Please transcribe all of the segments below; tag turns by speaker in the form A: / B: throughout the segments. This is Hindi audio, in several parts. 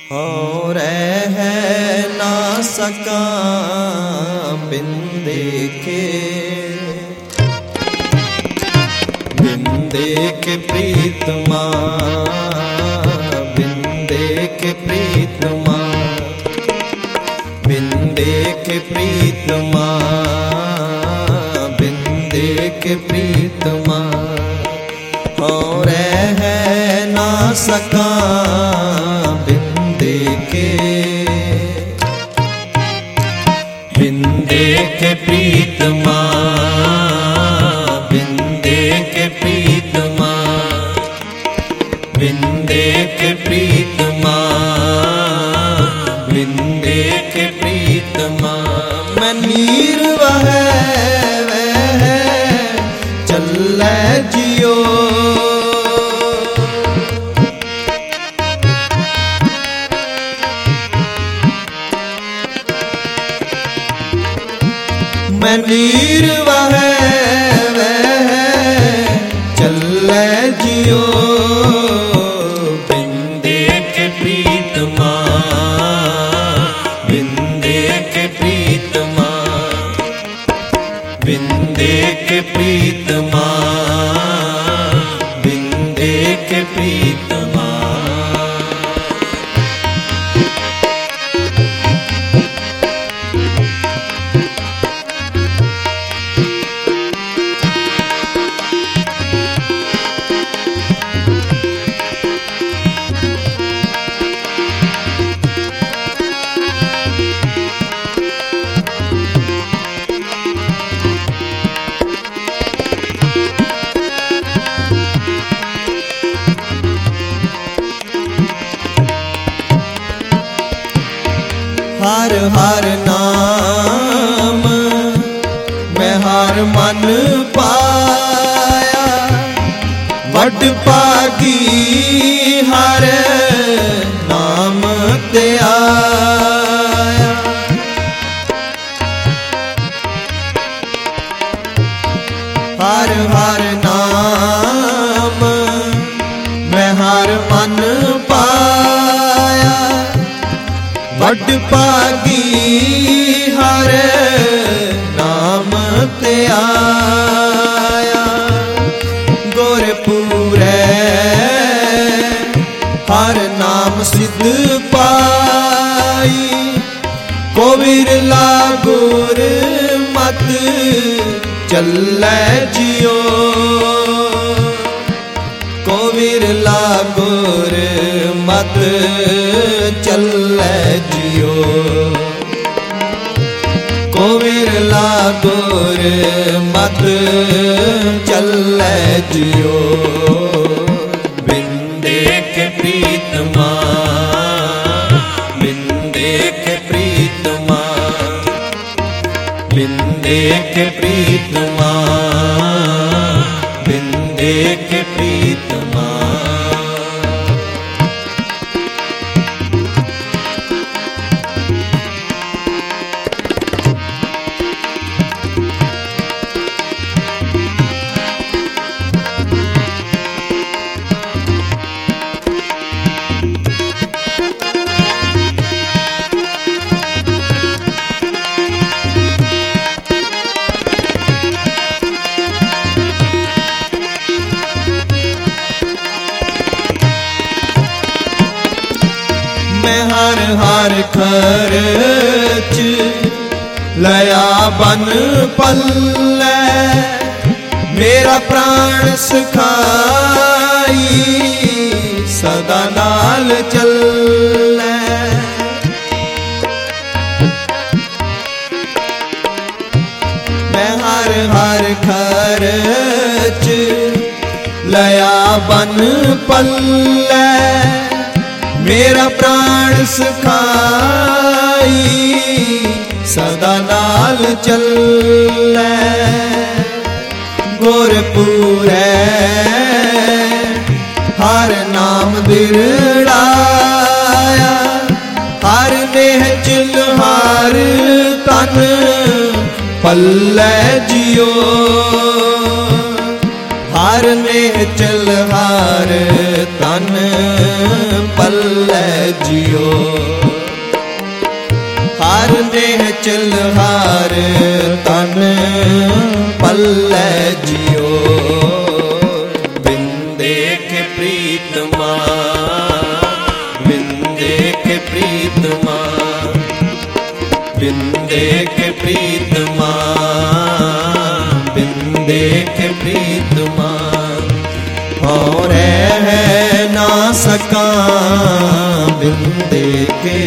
A: हो रह ना सका बिन देखे, बिन देखे प्रीतमा, बिन देखे प्रीतमा, बिन देखे प्रीतमा, बिन देखे प्रीतमा। हो रह ना सका बिन देखे, बिन देखे प्रीतमा, बिन देखे प्रीतमा, बिन देखे प्रीतमा, बिन देखे प्रीतमा। मैं नीर वह चलै जियो, मैं नीर वह चलै जियो, बिन देखे प्रीतमा, बिन देखे प्रीतमा, बिन देखे प्रीतमा, बिन देखे प्रीतमा। हर हर नाम मैं हर मन पाया, वड पागी हर नाम ते आया। हर हर नाम मैं हर मन पाया, वड पागी हर नाम ते आया। गोरखपुरे हर नाम सिद्ध पाई, कोविर लागुर मत चलै जियो, कोविर लागुर मत चलै जियो, कोविर लागुर मत चलै जियो। बिन देखे प्रीतमा, बिन देखे प्रीतमा, बिन देखे प्रीतमा, बिन देखे प्रीतमा। मैं हर हर खर्च लया बन पल्लै, मेरा प्राण सखाई सदा नाल चलै। मैं हर हर खर्च लया बन पल्लै, मेरा प्राण सखाई सदा नाल चलै। गोरखपुरे हर नाम दिरड़ाया, हर नेह चिल्हार तन पल्लै जियो, हर हर निहचल हार तन पल्लै जियो। हर निहचल हार तन पल्लै जियो। बिन देखे प्रीतमा, बिन देखे प्रीतमा, बिन देखे प्रीतमा, बिन देखे प्रीतमा। और है ना सका बिन देखे,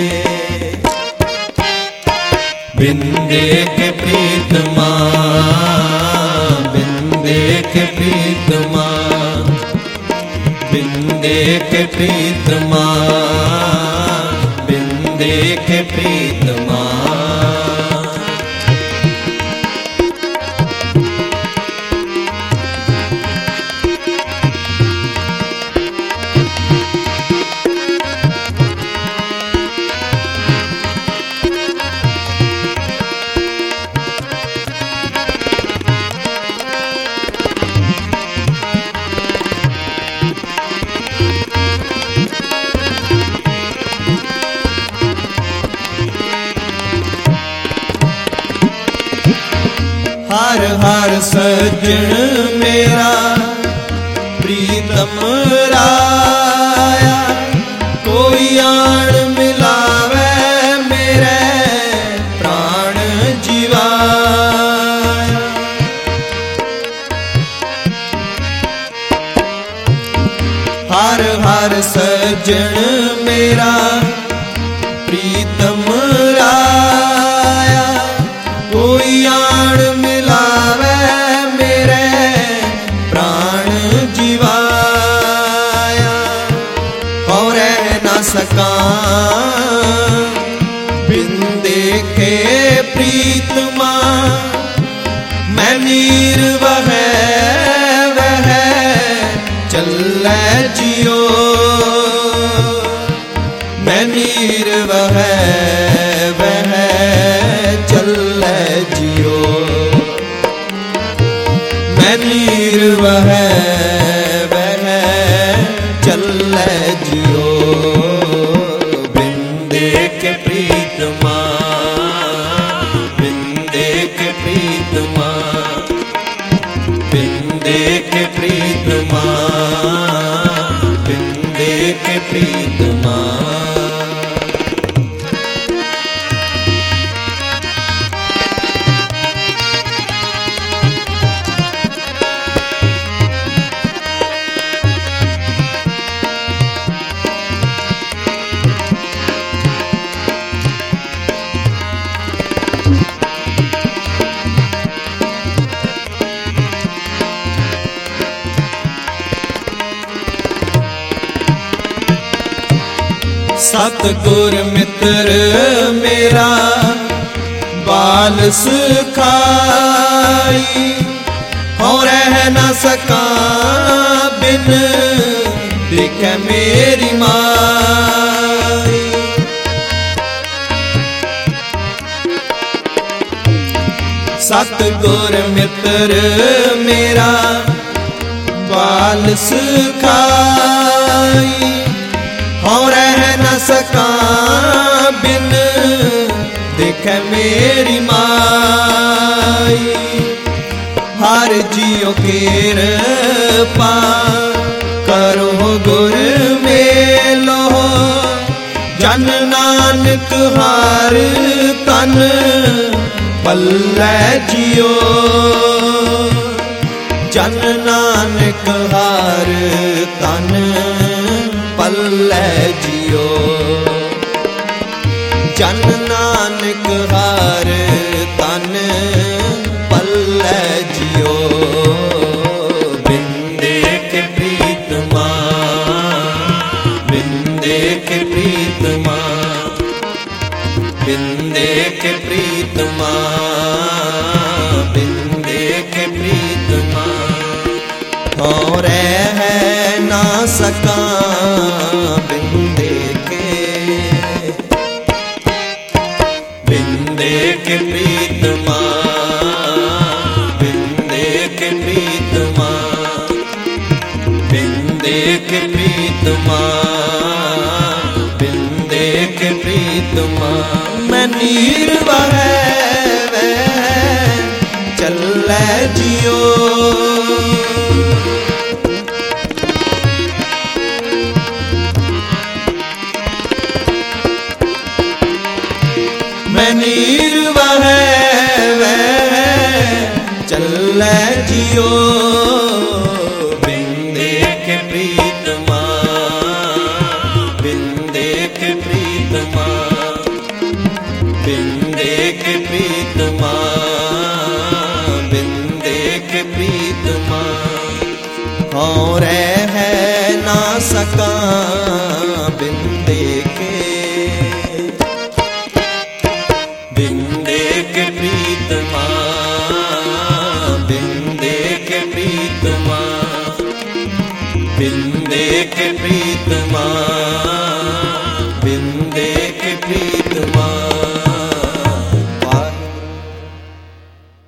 A: बिन देखे प्रीतमा, बिन देखे प्रीतमा, बिन देखे प्रीतमा, बिन देखे प्रीतमा। हर हर सज्जन मेरा प्रीतम राया। कोई आन मिलावे मेरे प्राण जीवाया। हर हर सज्जन मेरा प्रीतम राया। कोई आन मिलावे मेरे प्राण जीवाया। और रह न सका बिन देखे प्रीतमा। मैं नीर वह चलै जियो। मैं नीर वह चलै जियो। मैं नीर वह चलै जियो। बिन देखे प्रीतमा, बिन देखे प्रीतमा, बिन देखे प्रीतमा, बिन देखे प्रीतमा। सतगुर मित्र मेरा बाल सुखाई। और रह न सका बिन देखे मेरी माई। सतगुर मित्र मेरा बाल सुखाई। और रह न सका बिन देखे मेरी माई। हर जियो कृपा करो गुर मेलो। जन नानक हार तन पल्लै जियो। जन नानक हार तन पल्लै जियो। जन नानक हार तन पल्लै जियो। बिन देखे प्रीतमा, बिन देखे प्रीतमा, बिन देखे प्रीतमा, बिन देखे प्रीतमा। और है ना सका बिन देखे, बिन देखे प्रीतमा, बिन देखे प्रीतमा। के प्रीतमा, बिंदे के प्रीतमा। मैं नीर वह चलै जियो, मैं नीर वह चलै जियो, बिंदे के प्रीतमा, बिंदे के प्रीतमा, बिंदे के प्रीतमा, बिंदे के प्रीतमा। और है ना सका बिंदे के, बिंदे के प्रीतमा, बिंदे के प्रीतमा, बिंदे के प्रीतमा।